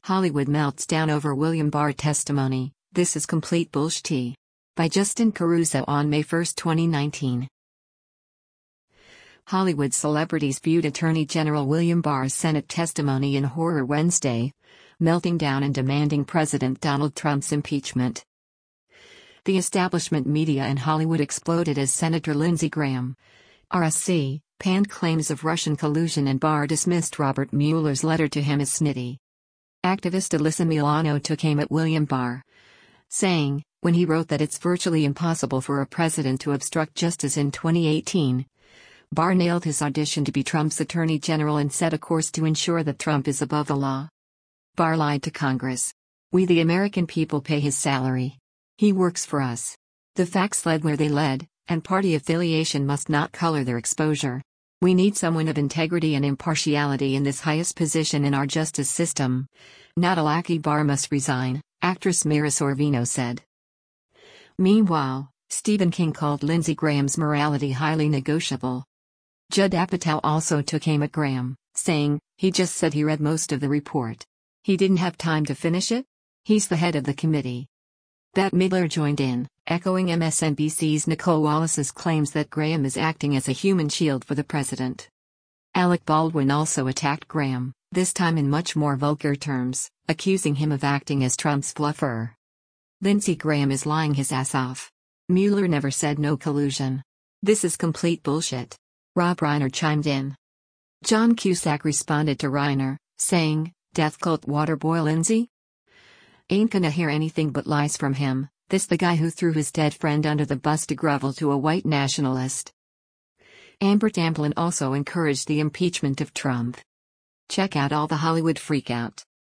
Hollywood melts down over William Barr testimony, this is complete bullshit. By Justin Caruso on May 1, 2019. Hollywood celebrities viewed Attorney General William Barr's Senate testimony in horror Wednesday, melting down and demanding President Donald Trump's impeachment. The establishment media in Hollywood exploded as Senator Lindsey Graham, RSC, panned claims of Russian collusion and Barr dismissed Robert Mueller's letter to him as snitty. Activist Alyssa Milano took aim at William Barr, saying, when he wrote that it's virtually impossible for a president to obstruct justice in 2018, Barr nailed his audition to be Trump's attorney general and set a course to ensure that Trump is above the law. Barr lied to Congress. We the American people pay his salary. He works for us. The facts led where they led, and party affiliation must not color their exposure. We need someone of integrity and impartiality in this highest position in our justice system. Not a lackey. Barr must resign, actress Mira Sorvino said. Meanwhile, Stephen King called Lindsey Graham's morality highly negotiable. Judd Apatow also took aim at Graham, saying, he just said he read most of the report. He didn't have time to finish it? He's the head of the committee. Bette Midler joined in, echoing MSNBC's Nicole Wallace's claims that Graham is acting as a human shield for the president. Alec Baldwin also attacked Graham, this time in much more vulgar terms, accusing him of acting as Trump's fluffer. Lindsey Graham is lying his ass off. Mueller never said no collusion. This is complete bullshit. Rob Reiner chimed in. John Cusack responded to Reiner, saying, death cult waterboy Lindsey? Ain't gonna hear anything but lies from him, this the guy who threw his dead friend under the bus to grovel to a white nationalist. Amber Tamblyn also encouraged the impeachment of Trump. Check out all the Hollywood freakout.